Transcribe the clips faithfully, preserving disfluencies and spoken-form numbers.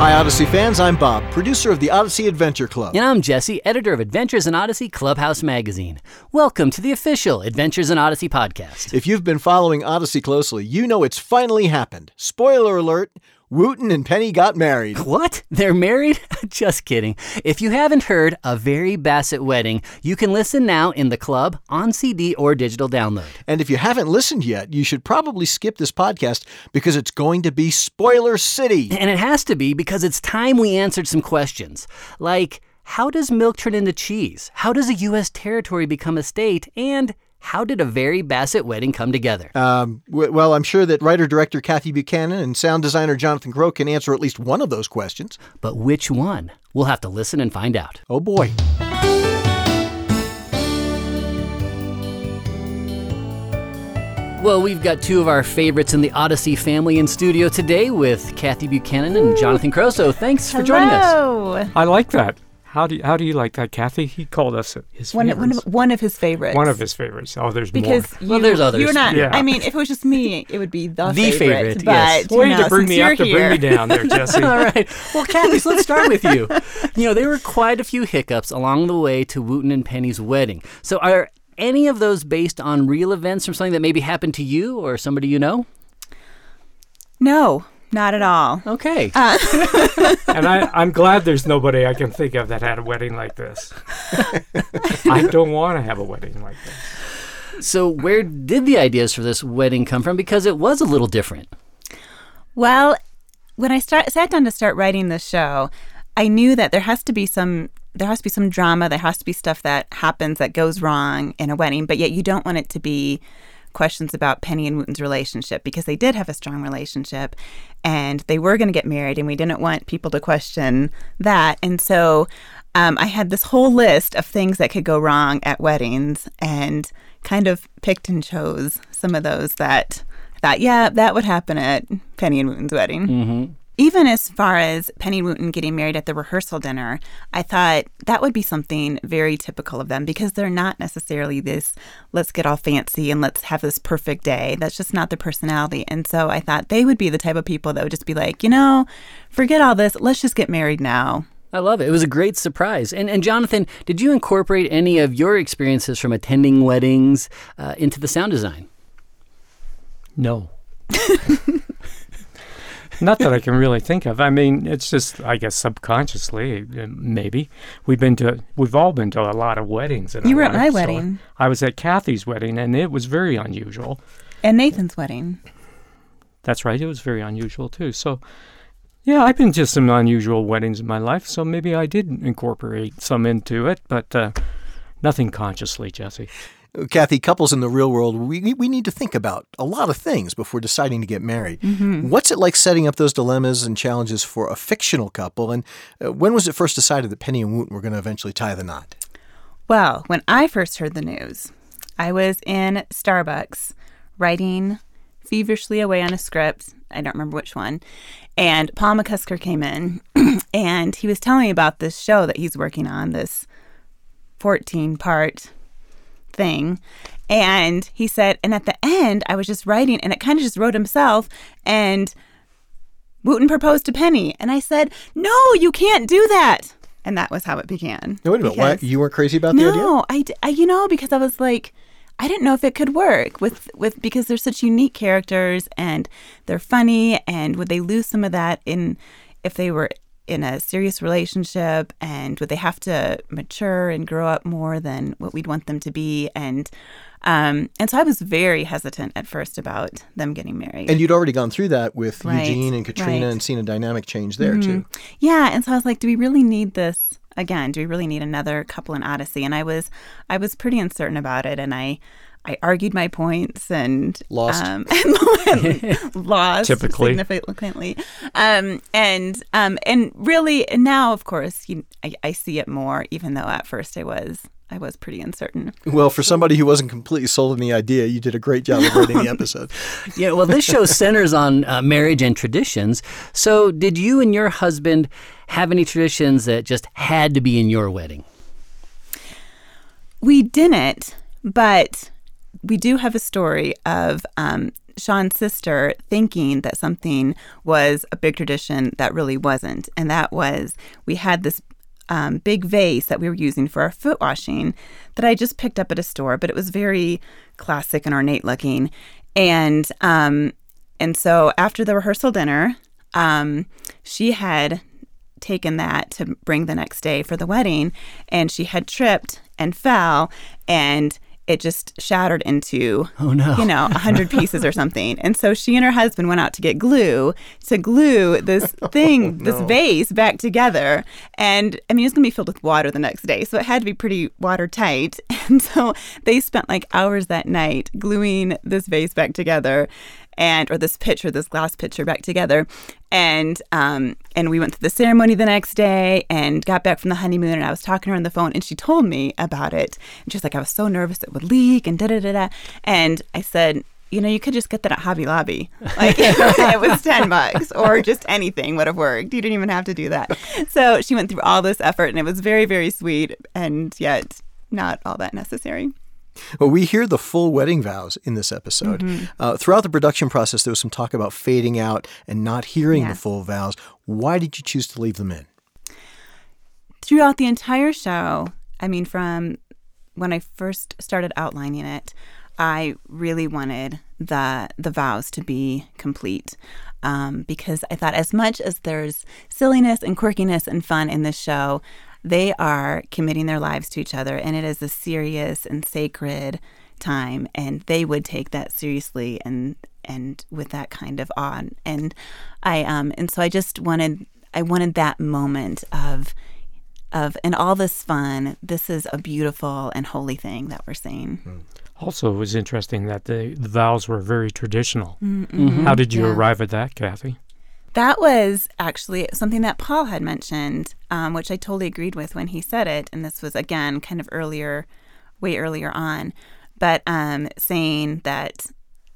Hi, Odyssey fans. I'm Bob, producer of the Odyssey Adventure Club. And I'm Jesse, editor of Adventures in Odyssey Clubhouse Magazine. Welcome to the official Adventures in Odyssey podcast. If you've been following Odyssey closely, you know it's finally happened. Spoiler alert, Wooten and Penny got married. What? They're married? Just kidding. If you haven't heard A Very Bassett Wedding, you can listen now in the club, on C D, or digital download. And if you haven't listened yet, you should probably skip this podcast because it's going to be Spoiler City. And it has to be because it's time we answered some questions. Like, how does milk turn into cheese? How does a U S territory become a state? And how did A Very Bassett Wedding come together? Um, w- well, I'm sure that writer-director Kathy Buchanan and sound designer Jonathan Crow can answer at least one of those questions. But which one? We'll have to listen and find out. Oh, boy. Well, we've got two of our favorites in the Odyssey family in studio today with Kathy Buchanan and Jonathan Crow. So thanks for Hello. joining us. I like that. How do you, how do you like that, Kathy? He called us his One, favorites. one, of, one of his favorites. One of his favorites. Oh, there's because more. You, Well, there's others. You're not. Yeah. I mean, if it was just me, it would be the, The favorite. favorite, But yes. you Way know, to bring since me you're up to here, bring me down there, Jesse. All right. Well, Kathy, so let's start with you. You know, there were quite a few hiccups along the way to Wooten and Penny's wedding. So are any of those based on real events from something that maybe happened to you or somebody you know? No, not at all. Okay. Uh, And I, I'm glad there's nobody I can think of that had a wedding like this. I don't want to have a wedding like this. So where did the ideas for this wedding come from? Because it was a little different. Well, when I start, sat down to start writing this show, I knew that there has to be some there has to be some drama. There has to be stuff that happens that goes wrong in a wedding, but yet you don't want it to be questions about Penny and Wooten's relationship, because they did have a strong relationship and they were going to get married, and we didn't want people to question that. And so um, I had this whole list of things that could go wrong at weddings and kind of picked and chose some of those that I thought, yeah, that would happen at Penny and Wooten's wedding. Mm-hmm. Even as far as Penny and Wooten getting married at the rehearsal dinner, I thought that would be something very typical of them, because they're not necessarily this, let's get all fancy and let's have this perfect day. That's just not their personality. And so I thought they would be the type of people that would just be like, you know, forget all this. Let's just get married now. I love it. It was a great surprise. And, and Jonathan, did you incorporate any of your experiences from attending weddings uh, into the sound design? No. Not that I can really think of. I mean, it's just, I guess, subconsciously, uh, maybe. We've been to, we've all been to a lot of weddings. In You our were at life, my so wedding. I was at Kathy's wedding, and it was very unusual. And Nathan's wedding. That's right. It was very unusual, too. So, yeah, I've been to some unusual weddings in my life, so maybe I did incorporate some into it, but uh, nothing consciously, Jesse. Kathy, couples in the real world, we we need to think about a lot of things before deciding to get married. Mm-hmm. What's it like setting up those dilemmas and challenges for a fictional couple? And uh, when was it first decided that Penny and Wooten were going to eventually tie the knot? Well, when I first heard the news, I was in Starbucks writing feverishly away on a script. I don't remember which one. And Paul McCusker came in and he was telling me about this show that he's working on, this fourteen-part thing. And he said, and at the end, I was just writing, and it kind of just wrote himself, and Wooten proposed to Penny. And I said, no, you can't do that. And that was how it began. No, wait a minute. Why, you weren't crazy about the idea? No, I, I, you know, because I was like, I didn't know if it could work with, with because they're such unique characters and they're funny, and would they lose some of that in if they were in a serious relationship, and would they have to mature and grow up more than what we'd want them to be? And um, and so I was very hesitant at first about them getting married. And you'd already gone through that with Right, Eugene and Katrina right. and seen a dynamic change there, Mm-hmm. too. Yeah, and so I was like, do we really need this again? Do we really need another couple in Odyssey? And I was I was pretty uncertain about it, and I I argued my points and Lost. um, and lost Typically. significantly, um, and um, and really now, of course, you, I, I see it more. Even though at first I was I was pretty uncertain. Well, for somebody who wasn't completely sold on the idea, you did a great job of writing the episode. Yeah, well, this show centers on uh, marriage and traditions. So did you and your husband have any traditions that just had to be in your wedding? We didn't, but we do have a story of um, Sean's sister thinking that something was a big tradition that really wasn't. And that was, we had this um, big vase that we were using for our foot washing that I just picked up at a store, but it was very classic and ornate looking. And um, and so after the rehearsal dinner, um, she had taken that to bring the next day for the wedding, and she had tripped and fell, and it just shattered into, oh no, you know, a hundred pieces or something. And so she and her husband went out to get glue to glue this thing, oh, no. this vase back together. And I mean, it's going to be filled with water the next day, so it had to be pretty watertight. And so they spent like hours that night gluing this vase back together. And or this pitcher, this glass pitcher back together. And um, and we went to the ceremony the next day and got back from the honeymoon, and I was talking to her on the phone, and she told me about it. And she was like, I was so nervous it would leak and da-da-da-da. And I said, you know, you could just get that at Hobby Lobby. Like, it was ten bucks, or just anything would have worked. You didn't even have to do that. So she went through all this effort, and it was very, very sweet, and yet not all that necessary. Well, we hear the full wedding vows in this episode. Mm-hmm. Uh, throughout the production process, there was some talk about fading out and not hearing yeah. the full vows. Why did you choose to leave them in? Throughout the entire show, I mean, from when I first started outlining it, I really wanted the the vows to be complete, um, because I thought as much as there's silliness and quirkiness and fun in this show, they are committing their lives to each other, and it is a serious and sacred time, and they would take that seriously and and with that kind of awe. And I um and so I just wanted I wanted that moment of of and all this fun. This is a beautiful and holy thing that we're saying. Mm. Also, it was interesting that the, the vows were very traditional. Mm-hmm. How did you yeah. arrive at that, Kathy? That was actually something that Paul had mentioned, um, which I totally agreed with when he said it. And this was, again, kind of earlier, way earlier on. But um, saying that,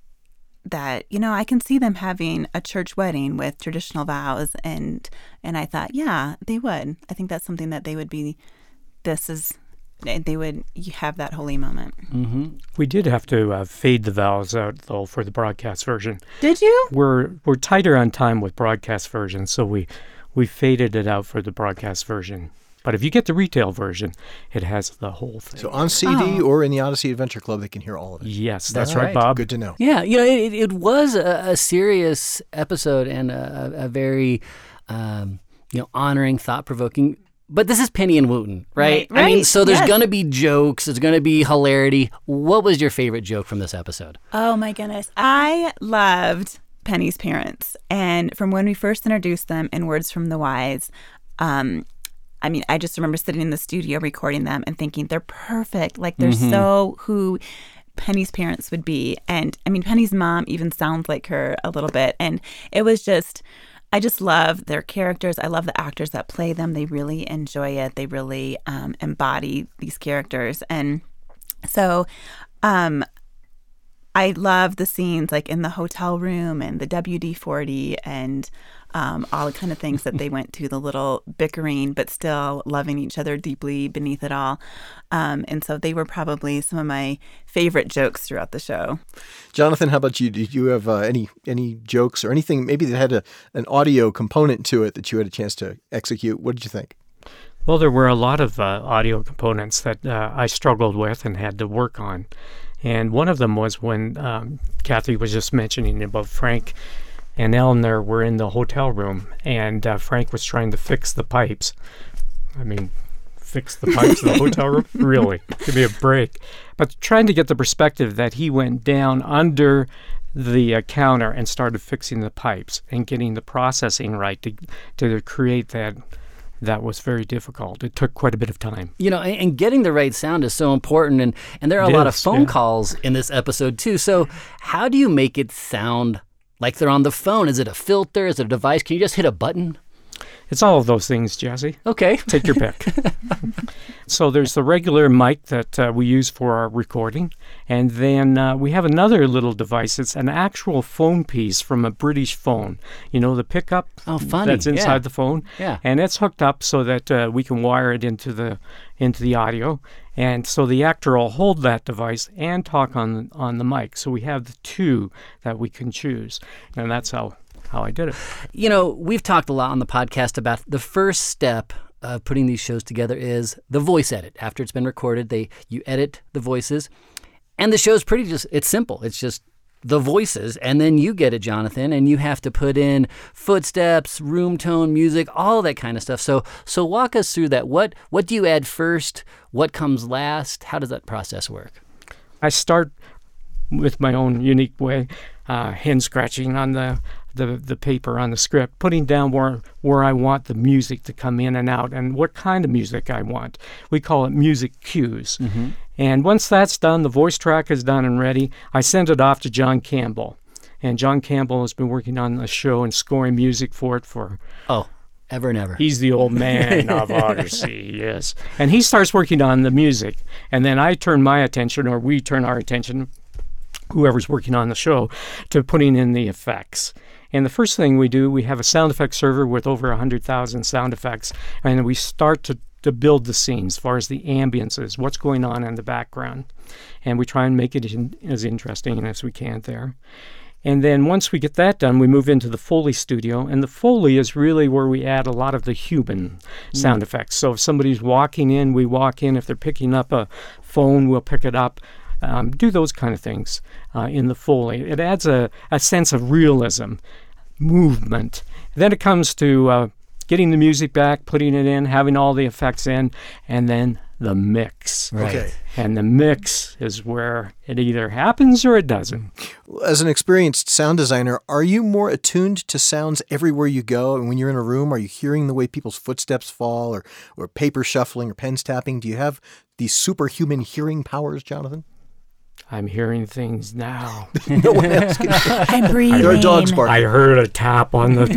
that, you know, I can see them having a church wedding with traditional vows. And and I thought, yeah, they would. I think that's something that they would be, this is, they would have that holy moment. Mm-hmm. We did have to uh, fade the vows out, though, for the broadcast version. Did you? We're we're tighter on time with broadcast version, so we, we faded it out for the broadcast version. But if you get the retail version, it has the whole thing. So on C D oh. or in the Odyssey Adventure Club, they can hear all of it. Yes, that's All right, right. Bob. Good to know. Yeah, you know, it, it was a, a serious episode and a, a very, um, you know, honoring, thought-provoking. But this is Penny and Wooten, right? Right, I mean, right, so there's yes. going to be jokes. There's going to be hilarity. What was your favorite joke from this episode? Oh, my goodness. I loved Penny's parents. And from when we first introduced them in Words from the Wise, um, I mean, I just remember sitting in the studio recording them and thinking they're perfect. Like, they're Mm-hmm. so who Penny's parents would be. And, I mean, Penny's mom even sounds like her a little bit. And it was just... I just love their characters. I love the actors that play them. They really enjoy it. They really um, embody these characters. And so um, I love the scenes like in the hotel room and the W D forty and um, all the kind of things that they went to, the little bickering, but still loving each other deeply beneath it all. Um, and so they were probably some of my favorite jokes throughout the show. Jonathan, how about you? Did you have uh, any any jokes or anything maybe that had a, an audio component to it that you had a chance to execute? What did you think? Well, there were a lot of uh, audio components that uh, I struggled with and had to work on. And one of them was when um, Kathy was just mentioning about Frank and Eleanor were in the hotel room, and uh, Frank was trying to fix the pipes. I mean, fix the pipes in the hotel room? Really? Give me a break. But trying to get the perspective that he went down under the uh, counter and started fixing the pipes and getting the processing right to to create that. That was very difficult. It took quite a bit of time. You know, and, and getting the right sound is so important. And, and there are a It lot of is, phone yeah. calls in this episode, too. So how do you make it sound like they're on the phone? Is it a filter? Is it a device? Can you just hit a button? It's all of those things, Jesse. Okay. Take your pick. So there's the regular mic that uh, we use for our recording. And then uh, we have another little device. It's an actual phone piece from a British phone. You know, the pickup Oh, funny. that's inside Yeah. the phone. Yeah. And it's hooked up so that uh, we can wire it into the into the audio. And so the actor will hold that device and talk on on the mic. So we have the two that we can choose. And that's how, how I did it. You know, we've talked a lot on the podcast about the first step of putting these shows together is the voice edit. After it's been recorded, they you edit the voices. And the show's pretty just, it's simple. It's just the voices, and then you get it, Jonathan, and you have to put in footsteps, room tone, music, all that kind of stuff. So so walk us through that. What what do you add first? What comes last? How does that process work? I start with my own unique way, uh, hand scratching on the, the the paper on the script, putting down where where I want the music to come in and out and what kind of music I want. We call it music cues. Mm-hmm. And once that's done, the voice track is done and ready, I send it off to John Campbell. And John Campbell has been working on the show and scoring music for it for... Oh, ever and ever. He's the old man of Odyssey, yes. And he starts working on the music. And then I turn my attention, or we turn our attention, whoever's working on the show, to putting in the effects. And the first thing we do, we have a sound effects server with over one hundred thousand sound effects, and we start to, to build the scenes as far as the ambiences, what's going on in the background. And we try and make it in, as interesting as we can there. And then once we get that done, we move into the Foley studio, and the Foley is really where we add a lot of the human mm. sound effects. So if somebody's walking in, we walk in. If they're picking up a phone, we'll pick it up. Um, do those kind of things uh, in the Foley. It adds a, a sense of realism, movement. Then it comes to uh, getting the music back, putting it in, having all the effects in, and then the mix. Right. Okay. And the mix is where it either happens or it doesn't. As an experienced sound designer, are you more attuned to sounds everywhere you go? And when you're in a room, are you hearing the way people's footsteps fall or, or paper shuffling or pens tapping? Do you have these superhuman hearing powers, Jonathan? I'm hearing things now. No one else can hear. I'm breathing. There are dogs barking. I heard a tap on the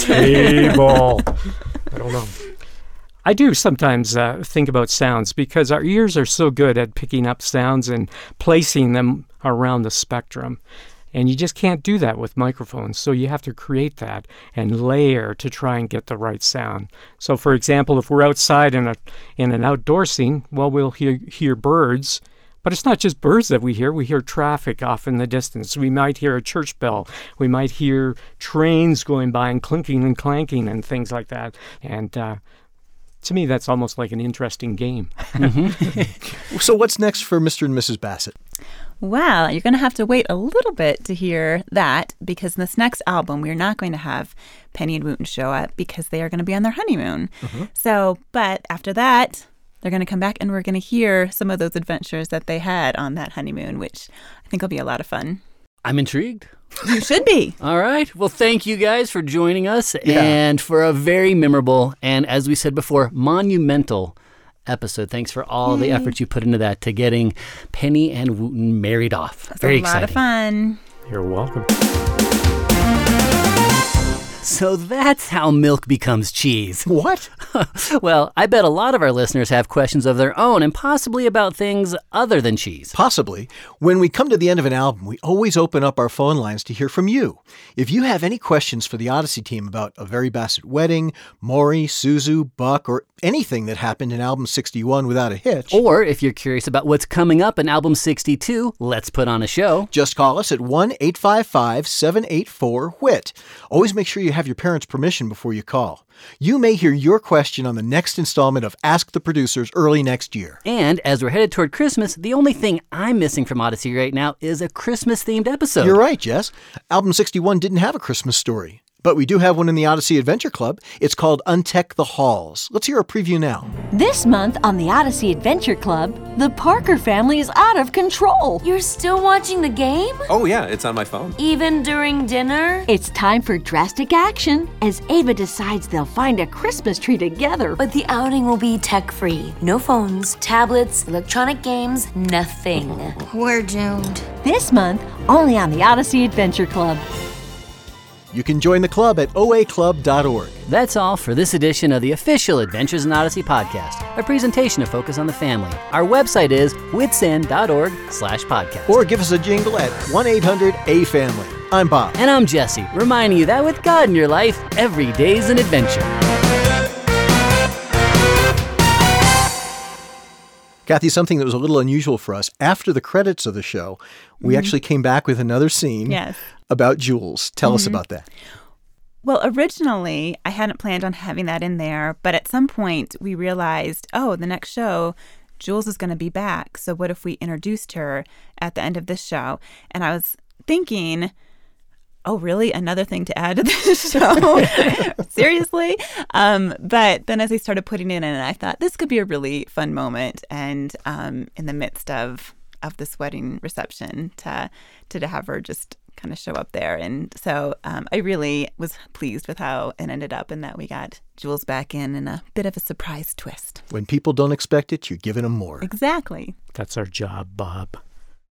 table. I don't know. I do sometimes uh, think about sounds because our ears are so good at picking up sounds and placing them around the spectrum. And you just can't do that with microphones. So you have to create that and layer to try and get the right sound. So, for example, if we're outside in a in an outdoor scene, well, we'll hear, hear birds. But it's not just birds that we hear. We hear traffic off in the distance. We might hear a church bell. We might hear trains going by and clinking and clanking and things like that. And uh, to me, that's almost like an interesting game. Mm-hmm. So what's next for Mister and Missus Bassett? Well, you're going to have to wait a little bit to hear that because in this next album, we're not going to have Penny and Wooten show up because they are going to be on their honeymoon. Mm-hmm. So, but after that, they're going to come back and we're going to hear some of those adventures that they had on that honeymoon, which I think will be a lot of fun. I'm intrigued. You should be. All right. Well, thank you guys for joining us Yeah. and for a very memorable and, as we said before, monumental episode. Thanks for all Yay. the efforts you put into that to getting Penny and Wooten married off. That's very a lot exciting. of fun. You're welcome. So that's how milk becomes cheese. What? Well, I bet a lot of our listeners have questions of their own and possibly about things other than cheese. Possibly. When we come to the end of an album, we always open up our phone lines to hear from you. If you have any questions for the Odyssey team about A Very Bassett Wedding, Maury, Suzu, Buck, or anything that happened in album sixty-one without a hitch, Or if you're curious about what's coming up in album sixty-two, let's put on a show. just call us at one eight five five, seven eight four, W H I T. Always make sure you have your parents' permission before you call. You may hear your question on the next installment of Ask the Producers early next year. And as we're headed toward Christmas, the only thing I'm missing from Odyssey right now is a Christmas-themed episode. You're right, Jess. Album sixty-one didn't have a Christmas story. But we do have one in the Odyssey Adventure Club. It's called Untech the Halls. Let's hear a preview now. This month on the Odyssey Adventure Club, the Parker family is out of control. You're still watching the game? Oh yeah, it's on my phone. Even during dinner? It's time for drastic action as Ava decides they'll find a Christmas tree together. But the outing will be tech-free. No phones, tablets, electronic games, nothing. We're doomed. This month, only on the Odyssey Adventure Club. You can join the club at O A club dot org. That's all for this edition of the official Adventures in Odyssey podcast, a presentation of Focus on the Family. Our website is witsend dot org slash podcast. Or give us a jingle at one eight hundred A family. I'm Bob. And I'm Jesse, reminding you that with God in your life, every day's an adventure. Kathy, something that was a little unusual for us, after the credits of the show, we mm-hmm. actually came back with another scene yes. about Jules. Tell mm-hmm. us about that. Well, originally, I hadn't planned on having that in there, but at some point we realized, oh, the next show, Jules is going to be back. So what if we introduced her at the end of this show? And I was thinking, oh, really? Another thing to add to this show? Seriously? Um, but then as I started putting it in, I thought this could be a really fun moment. And um, in the midst of of this wedding reception, to to have her just kind of show up there. And so um, I really was pleased with how it ended up, and that we got Jules back in in a bit of a surprise twist. When people don't expect it, you're giving them more. Exactly. That's our job, Bob.